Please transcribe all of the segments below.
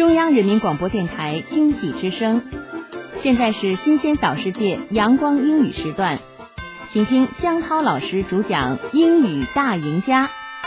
中央人民广播电台经济之声，现在是新鲜早世界阳光英语时段，请听江涛老师主讲英语大赢家。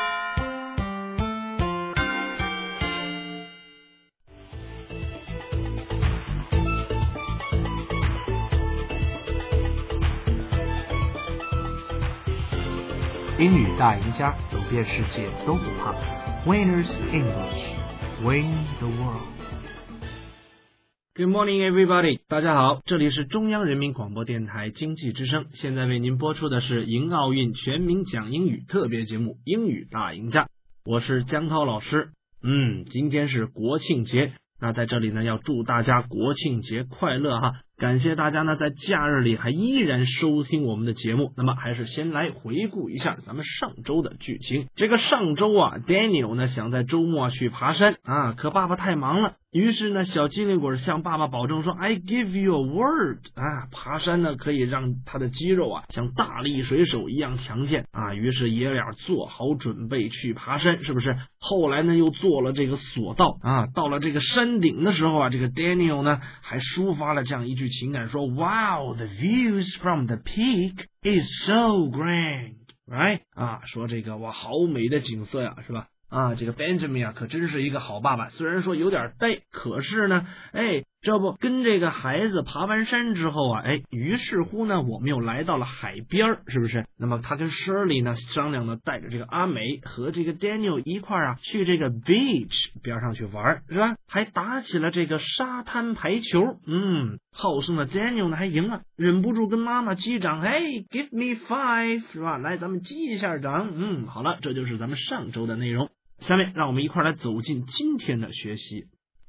英语大赢家，走遍世界都不怕。Winners English, win the world. Good morning, everybody. 大家好，这里是中央人民广播电台经济之声，现在为您播出的是迎奥运全民讲英语特别节目《英语大赢家》，我是江涛老师。今天是国庆节，那在这里呢，要祝大家国庆节快乐哈！感谢大家呢在假日里还依然收听我们的节目。那么还是先来回顾一下咱们上周的剧情。这个上周啊 ，Daniel 呢想在周末去爬山啊，可爸爸太忙了。于是呢，小机灵鬼向爸爸保证说 I give you a word 啊，爬山呢可以让他的肌肉啊像大力水手一样强健啊。于是爷俩做好准备去爬山，是不是？后来呢又做了这个索道啊，到了这个山顶的时候啊，这个 Daniel 呢还抒发了这样一句情感，说 Wow, the views from the peak is so grand, right? 啊，说这个哇，好美的景色呀，是吧？啊，这个 Benjamin 啊，可真是一个好爸爸。虽然说有点呆，可是呢，这不跟这个孩子爬完山之后啊，于是乎呢，我们又来到了海边，是不是？那么他跟 Shirley 呢商量呢，带着这个阿美和这个 Daniel 一块啊，去这个 beach 边上去玩，是吧？还打起了这个沙滩排球。好胜的 Daniel 呢还赢了，忍不住跟妈妈击掌，give me 5， 是吧？来，咱们击一下掌。好了，这就是咱们上周的内容。下面让我们一块来走进今天的学习。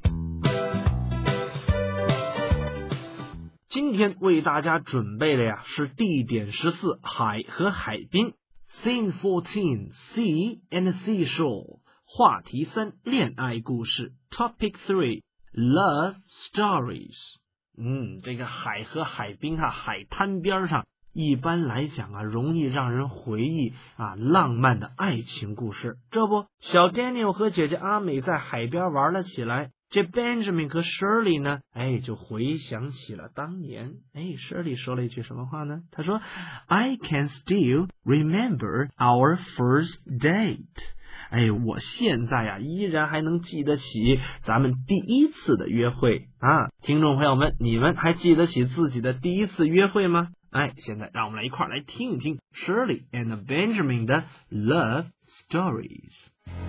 今天为大家准备的呀是地点14海和海滨 Scene 14 Sea and Seashore 话题3恋爱故事 Topic 3 Love Stories。 这个海和海滨啊，海滩边上一般来讲啊，容易让人回忆啊浪漫的爱情故事。这不，小 Daniel 和姐姐阿美在海边玩了起来。这 Benjamin 和 Shirley 呢，就回想起了当年。Shirley 说了一句什么话呢？他说 I can still remember our first date。我现在呀依然还能记得起咱们第一次的约会啊！听众朋友们，你们还记得起自己的第一次约会吗？现在让我们来一块来听一听 Shirley and Benjamin 的 Love Stories。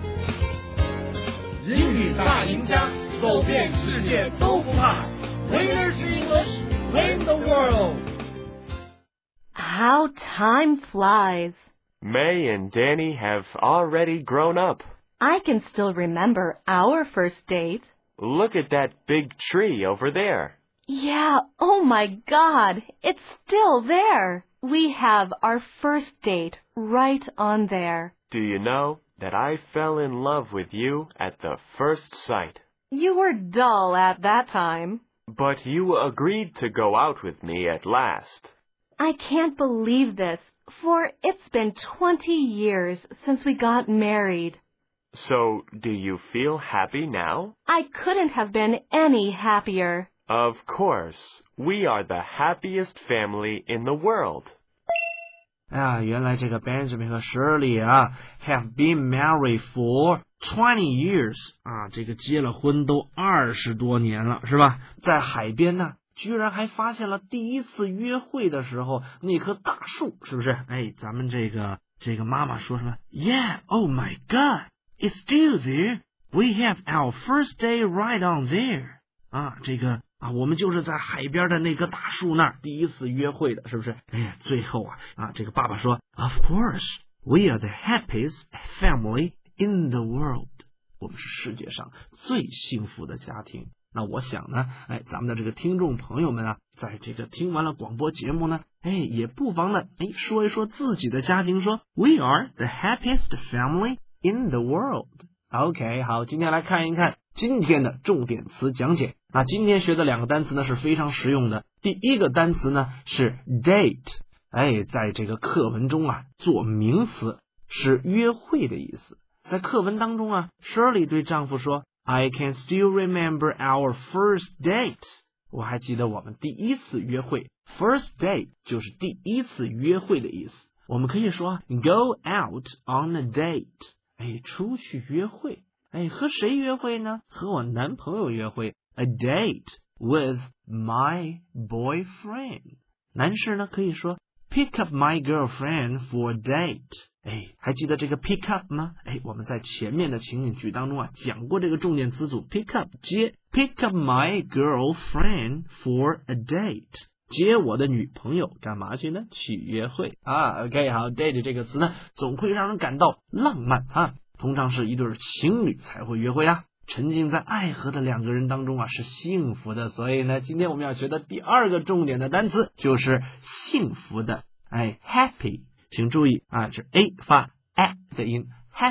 英语大赢家，走遍世界都不怕。 Winners English, win the world. How time flies. May and Danny have already grown up. I can still remember our first date. Look at that big tree over there. Yeah, oh my God, it's still there. We have our first date right on there. Do you know that I fell in love with you at the first sight? You were dull at that time. But you agreed to go out with me at last. I can't believe this, for it's been 20 years since we got married. So, do you feel happy now? I couldn't have been any happier. Of course, we are the happiest family in the world. 原来这个 Benjamin 和 Shirley 啊 have been married for 20 years 啊，这个结了婚都20多年了，是吧？在海边呢，居然还发现了第一次约会的时候那棵大树，是不是？咱们这个妈妈说什么 ？Yeah, oh my God, it's still there. We have our first day right on there. 我们就是在海边的那棵大树那儿第一次约会的，是不是？最后这个爸爸说 Of course, we are the happiest family in the world. 我们是世界上最幸福的家庭。那我想呢，咱们的这个听众朋友们啊，在这个听完了广播节目呢，也不妨呢，说一说自己的家庭，说 We are the happiest family in the world. OK， 好，今天来看一看今天的重点词讲解。那今天学的2个单词呢是非常实用的。第一个单词呢是 date， 在这个课文中啊做名词，是约会的意思。在课文当中啊 Shirley 对丈夫说 I can still remember our first date. 我还记得我们第一次约会。First date 就是第一次约会的意思。我们可以说 go out on a date. 出去约会。和谁约会呢？和我男朋友约会。A date with my boyfriend. 男士呢可以说 pick up my girlfriend for a date. 还记得这个 pick up 吗？我们在前面的情景句当中讲过这个重点词组 pick up 接 pick up my girlfriend for a date. 接我的女朋友干嘛去呢？去约会OK 好 date 这个词呢总会让人感到浪漫通常是一对情侣才会约会沉浸在爱河的两个人当中是幸福的。所以呢今天我们要学的第二个重点的单词就是幸福的happy。请注意是 A 发 A 的音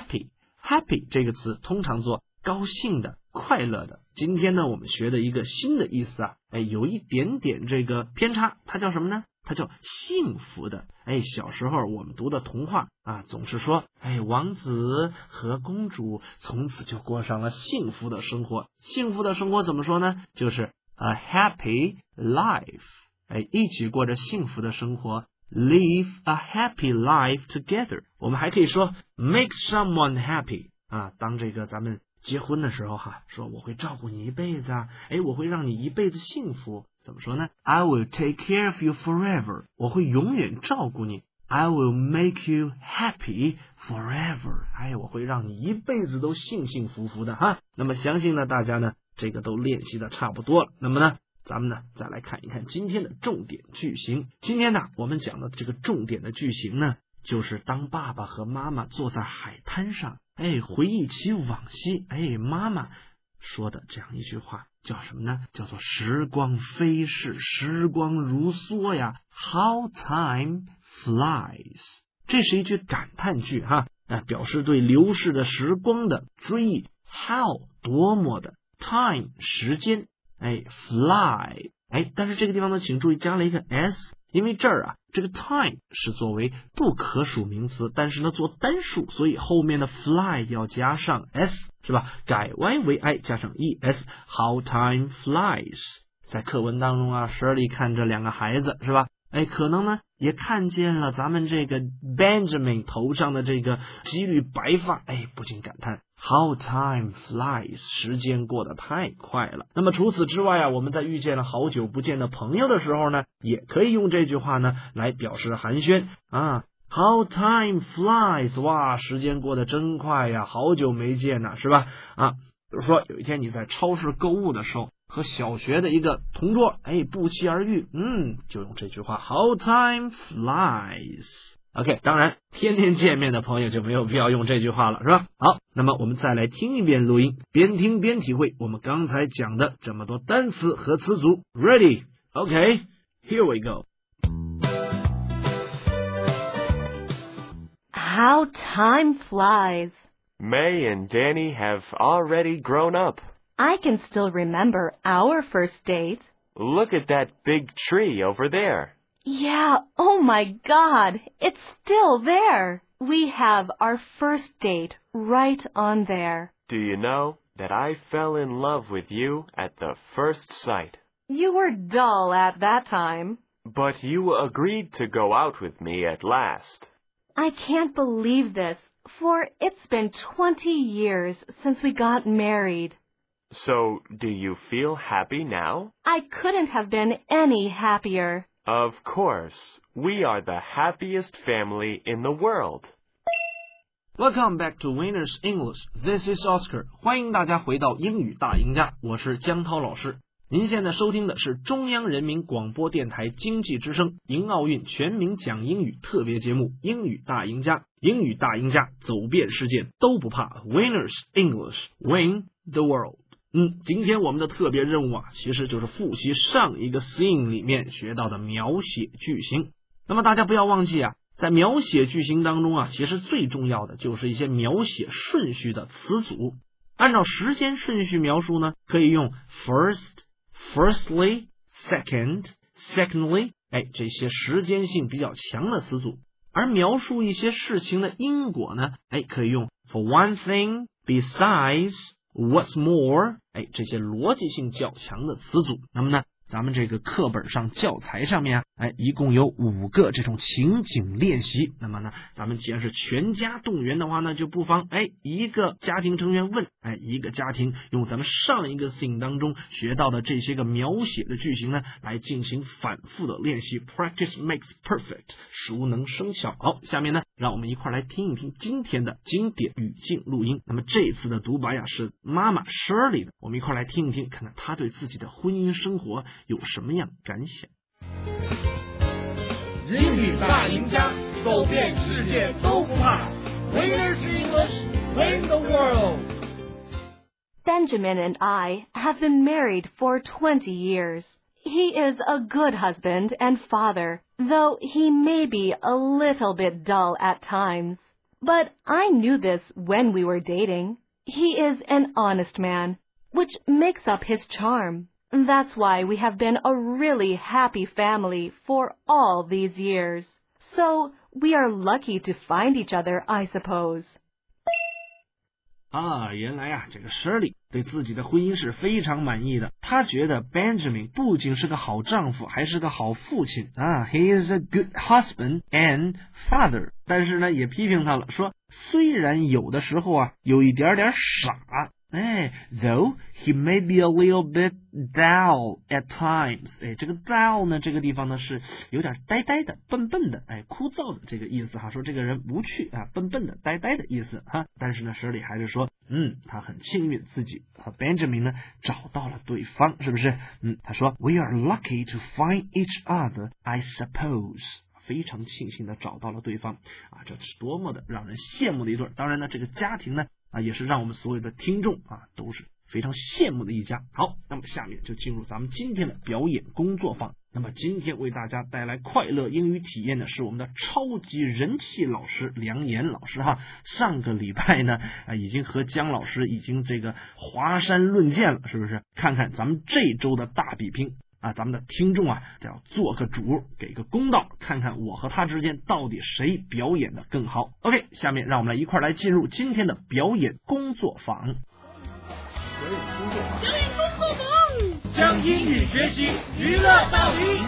happy 这个词通常做高兴的快乐的。今天呢我们学的一个新的意思有一点点这个偏差，它叫什么呢？它叫幸福的。小时候我们读的童话总是说王子和公主从此就过上了幸福的生活。幸福的生活怎么说呢？就是 a happy life。一起过着幸福的生活，live a happy life together。我们还可以说 make someone happy。当这个咱们结婚的时候说我会照顾你一辈子我会让你一辈子幸福。怎么说呢？ I will take care of you forever。 我会永远照顾你。 I will make you happy forever。 我会让你一辈子都幸幸福福的那么相信呢大家呢这个都练习的差不多了。那么呢咱们呢再来看一看今天的重点句型。今天呢我们讲的这个重点的句型呢就是当爸爸和妈妈坐在海滩上回忆起往昔妈妈说的这样一句话叫什么呢？叫做时光飞逝，时光如梭呀 How time flies。 这是一句感叹句表示对流逝的时光的追忆。 How 多么的 time 时间fly 但是这个地方呢请注意加了一个 s， 因为这儿这个 time 是作为不可数名词，但是呢做单数，所以后面的 fly 要加上 s 是吧？改 y 为 i 加上 es。 How time flies。 在课文当中Shirley 看着两个孩子是吧？可能呢也看见了咱们这个 Benjamin 头上的这个几缕白发不禁感叹 How time flies。 时间过得太快了。那么除此之外我们在遇见了好久不见的朋友的时候呢也可以用这句话呢来表示寒暄How time flies。 哇，时间过得真快呀，好久没见呢是吧？比如说有一天你在超市购物的时候和小学的一个同桌不期而遇就用这句话 How time flies。 OK， 当然天天见面的朋友就没有必要用这句话了是吧？好，那么我们再来听一遍录音，边听边体会我们刚才讲的这么多单词和词组。 Ready? OK, here we go. How time flies. May and Danny have already grown up. I can still remember our first date. Look at that big tree over there. Yeah, oh my God, it's still there. We have our first date right on there. Do you know that I fell in love with you at the first sight? You were dull at that time. But you agreed to go out with me at last. I can't believe this, for it's been 20 years since we got married. So, do you feel happy now? I couldn't have been any happier. Of course. We are the happiest family in the world. Welcome back to Winners English. This is Oscar. 欢迎大家回到英语大赢家，我是江涛老师。您现在收听的是中央人民广播电台经济之声迎奥运全民讲英语特别节目《英语大赢家》。英语大赢家，走遍世界都不怕。Winners English, win the world. 今天我们的特别任务其实就是复习上一个 scene 里面学到的描写句型。那么大家不要忘记在描写句型当中其实最重要的就是一些描写顺序的词组。按照时间顺序描述呢，可以用 first、firstly、second、secondly，这些时间性比较强的词组。而描述一些事情的因果呢，可以用 for one thing、besides what's more， 这些逻辑性较强的词组。那么呢，咱们这个课本上教材上面一共有5个这种情景练习。那么呢，咱们既然是全家动员的话呢，就不妨一个家庭成员问一个家庭用咱们上一个 scene 当中学到的这些个描写的句型呢，来进行反复的练习。 Practice makes perfect， 熟能生巧。好，下面呢，让我们一块来听一听今天的经典语境录音。那么这一次的独白是妈妈 Shirley 的，我们一块来听一听，看看她对自己的婚姻生活有什么样感想。 英语大赢家，走遍世界都不怕。Winners English win the world. Benjamin and I have been married for 20 years. He is a good husband and father, though he may be a little bit dull at times. But I knew this when we were dating. He is an honest man, which makes up his charm. That's why we have been a really happy family for all these years. So we are lucky to find each other, I suppose. 原来这个 Shirley 对自己的婚姻是非常满意的。她觉得 Benjamin 不仅是个好丈夫，还是个好父亲He is a good husband and father。 但是呢，也批评他了，说虽然有的时候有一点点傻。Though he may be a little bit dull at times。 这个 dull 呢，这个地方呢是有点呆呆的、笨笨的、枯燥的这个意思说这个人无趣笨笨的、呆呆的意思但是呢，Shirley还是说他很幸运自己和 Benjamin 呢找到了对方，是不是？他说 We are lucky to find each other, I suppose。非常庆幸的找到了对方这是多么的让人羡慕的一对。当然呢，这个家庭呢也是让我们所有的听众都是非常羡慕的一家。好，那么下面就进入咱们今天的表演工作坊。那么今天为大家带来快乐英语体验的是我们的超级人气老师梁岩老师上个礼拜呢已经和姜老师已经这个华山论剑了，是不是？看看咱们这周的大比拼咱们的听众得要做个主，给个公道，看看我和他之间到底谁表演的更好。 OK， 下面让我们来一块来进入今天的表演工作坊。 将英语学习娱乐到底。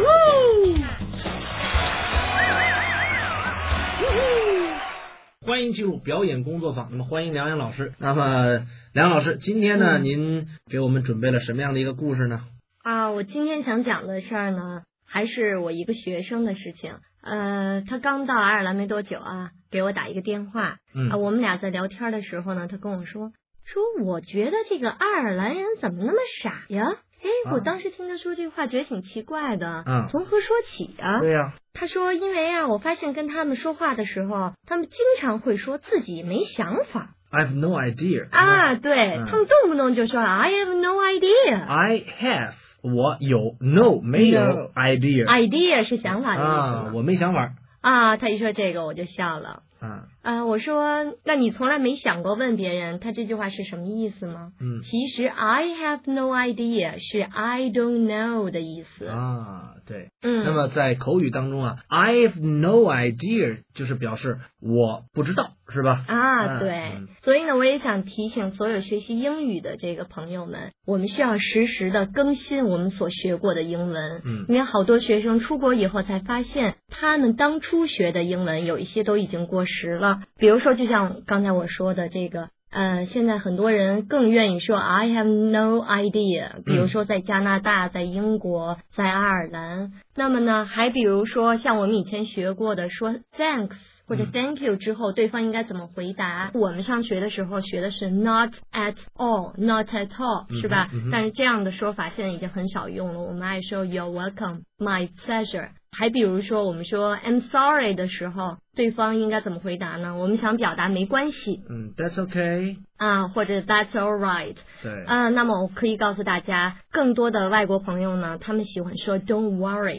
欢迎进入表演工作坊。那么欢迎梁岩老师。那么梁老师，今天呢您给我们准备了什么样的一个故事呢？ 我今天想讲的事儿呢，还是我一个学生的事情。他刚到爱尔兰没多久给我打一个电话。我们俩在聊天的时候呢，他跟我说我觉得这个爱尔兰人怎么那么傻呀？我当时听他说这话觉得挺奇怪的。从何说起啊？对呀。他说因为我发现跟他们说话的时候，他们经常会说自己没想法。 I have no idea。 对，他们动不动就说 I have no idea。I have。我有 no 没有 idea 是想法的意思我没想法他一说这个我就笑了我说那你从来没想过问别人他这句话是什么意思吗？其实 I have no idea 是 I don't know 的意思对。那么在口语当中I have no idea 就是表示我不知道，是吧？ 对。所以呢，我也想提醒所有学习英语的这个朋友们，我们需要实时的更新我们所学过的英文。因为好多学生出国以后才发现，他们当初学的英文有一些都已经过时了。比如说，就像刚才我说的这个。现在很多人更愿意说 I have no idea， 比如说在加拿大、在英国、在爱尔兰。那么呢，还比如说像我们以前学过的说 thanks 或者 thank you 之后，对方应该怎么回答？我们上学的时候学的是 not at all， not at all， 是吧？但是这样的说法现在已经很少用了，我们爱说 you're welcome， my pleasure。还比如说我们说 I'm sorry 的时候，对方应该怎么回答呢？我们想表达没关系 That's okay 或者 That's alright。 对那么我可以告诉大家，更多的外国朋友呢，他们喜欢说 Don't worry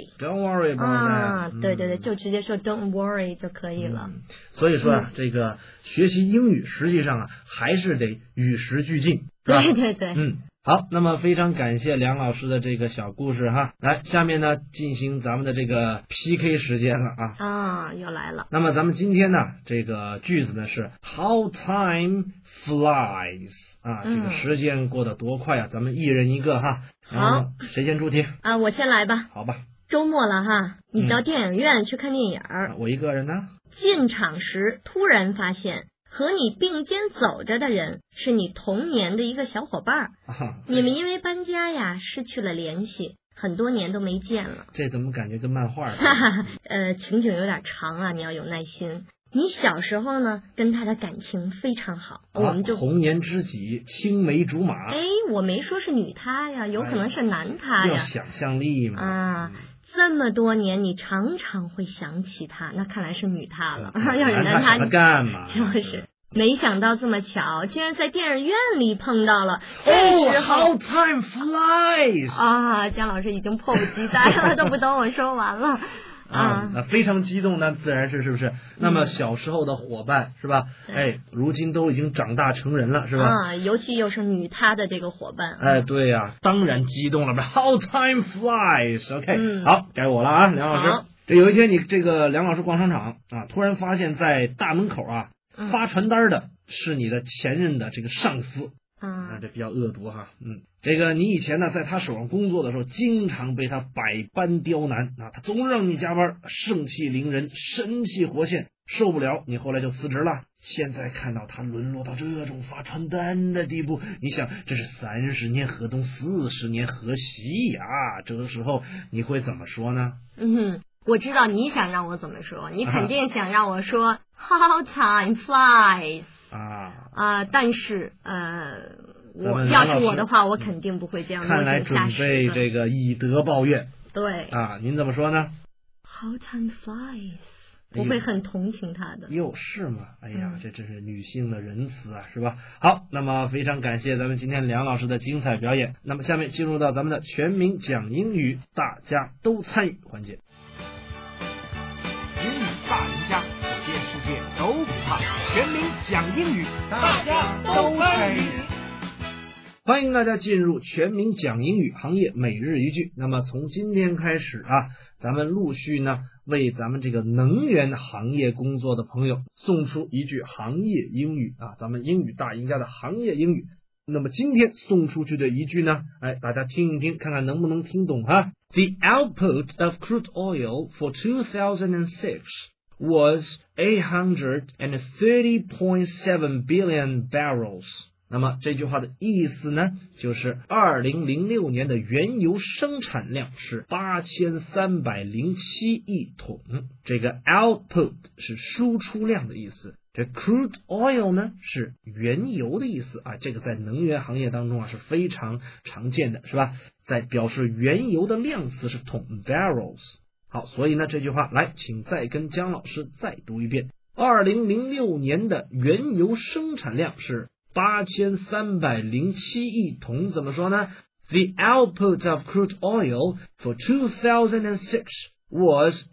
about that 对，就直接说 Don't worry 就可以了。 所以说这个学习英语实际上还是得与时俱进， 对好，那么非常感谢梁老师的这个小故事哈。来，下面呢进行咱们的这个 PK 时间了啊。 又来了。 那么咱们今天呢这个句子呢是 How time flies 啊，这个时间过得多快啊，咱们一人一个哈。 好， 谁先出题啊？我先来吧。 好吧。 周末了哈，你到电影院去看电影， 我一个人呢。 进场时突然发现和你并肩走着的人是你童年的一个小伙伴，你们因为搬家呀失去了联系，很多年都没见了。 这怎么感觉跟漫画情景有点长啊，你要有耐心。你小时候呢跟他的感情非常好，我们就童年知己，青梅竹马。 我没说是女他呀，有可能是男他呀。 要想象力嘛。 这么多年你常常会想起他，那看来是女他了。要是男他干嘛？ 就是没想到这么巧，竟然在电影院里碰到了。 How time flies 姜老师已经迫不及待了，都不等我说完了。 非常激动，那自然是不是？那么小时候的伙伴是吧？如今都已经长大成人了是吧？ 尤其又是女他的这个伙伴。 对呀，当然激动了吧。How time flies。OK，好，该我了啊，梁老师。这有一天你这个梁老师逛商场突然发现在大门口发传单的是你的前任的这个上司。这比较恶毒哈。这个你以前呢在他手上工作的时候，经常被他百般刁难他总让你加班，盛气凌人，神气活现，受不了，你后来就辞职了。现在看到他沦落到这种发传单的地步，你想这是30年河东40年河西呀，这个时候你会怎么说呢？ 我知道你想让我怎么说，你肯定想让我说 How time flies 但是要是我的话，我肯定不会这样。 看来准备这个以德报怨。 对您怎么说呢？ How time flies， 我会很同情他的。 是吗？这真是女性的仁慈是吧？好，那么非常感谢咱们今天梁老师的精彩表演。那么下面进入到咱们的全民讲英语，大家都参与环节。 英语大赢家，走遍世界都不怕。全民讲英语，大家都参与。 欢迎大家进入全民讲英语行业每日一句。那么从今天开始咱们陆续呢为咱们这个能源行业工作的朋友送出一句行业英语咱们英语大赢家的行业英语。那么今天送出去的一句呢，大家听一听，看看能不能听懂哈。The output of crude oil for 2006 was 830.7 billion barrels。那么这句话的意思呢，就是2006年的原油生产量是8307亿桶。这个 output 是输出量的意思，这 crude oil 呢是原油的意思这个在能源行业当中是非常常见的，是吧？在表示原油的量词是桶 barrels。好，所以呢这句话来，请再跟姜老师再读一遍。2006年的原油生产量是8307亿桶，怎么说呢？ The output of crude oil for 2006 was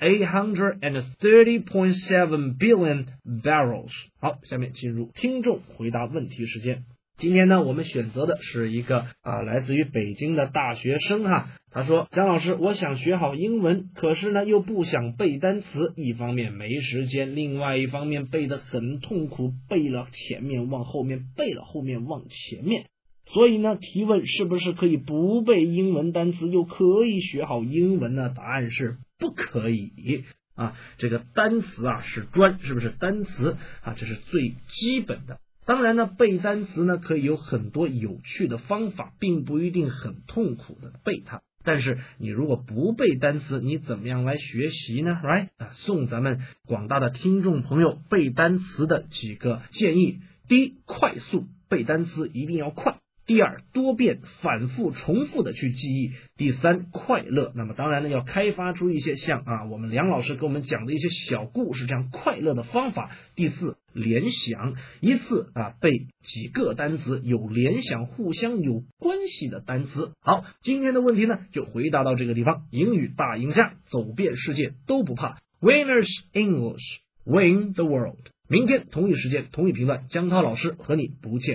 830.7 billion barrels。 好，下面进入听众回答问题时间。今天呢我们选择的是一个来自于北京的大学生他说，姜老师，我想学好英文，可是呢又不想背单词，一方面没时间，另外一方面背得很痛苦，背了前面忘后面，背了后面忘前面，所以呢提问是不是可以不背英文单词又可以学好英文呢？答案是不可以这个单词是专，是不是？单词这是最基本的。当然呢背单词呢可以有很多有趣的方法，并不一定很痛苦的背它，但是你如果不背单词，你怎么样来学习呢？ Right？ 送咱们广大的听众朋友背单词的几个建议。第一，快速背单词一定要快。第二，多遍反复重复的去记忆。第三，快乐。那么当然呢要开发出一些像我们梁老师给我们讲的一些小故事这样快乐的方法。第四，联想，一次背几个单词，有联想互相有关系的单词。好，今天的问题呢就回答到这个地方。英语大赢家，走遍世界都不怕。 Winners English win the world。 明天同一时间同一频段，姜涛老师和你不见